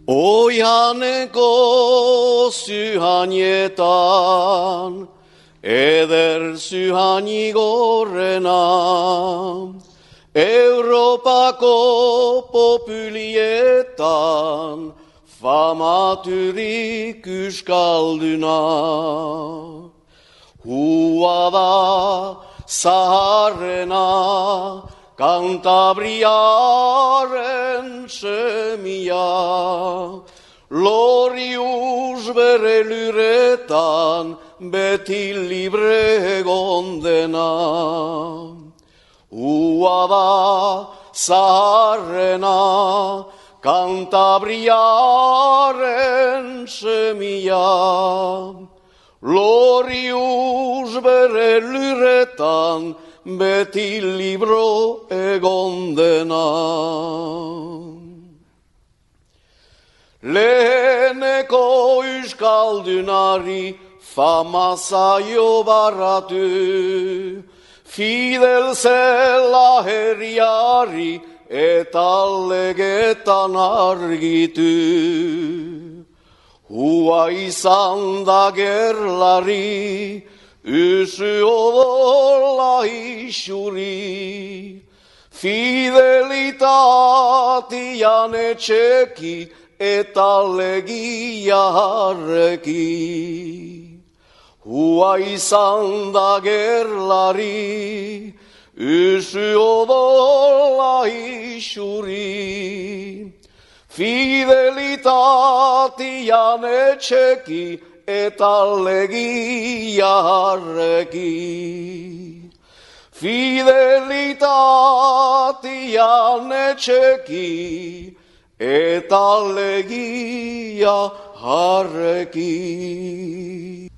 Oianeko zyhanietan, eder zyhani gorrena, Europako populietan, famaturik euskalduna. Hua da zaharrena, Kantabriaren semia, Lorius bere luretan, beti libre egon dena. Hua da zaharrena, Kantabriaren semia, Lorius bere luretan, beti libro egon dena. Leheneko euskaldunari fama zaio barratu, Fidel zela herriari eta legetan argitu. Hua izan da gerlari, Usu odola isuri, Fidelitatian etxeki eta legia harreki. Hua izan da gerlari, Usu odola isuri, Fidelitatian etxeki eta legia harreki. Fidelitatian etxeki eta legia harreki.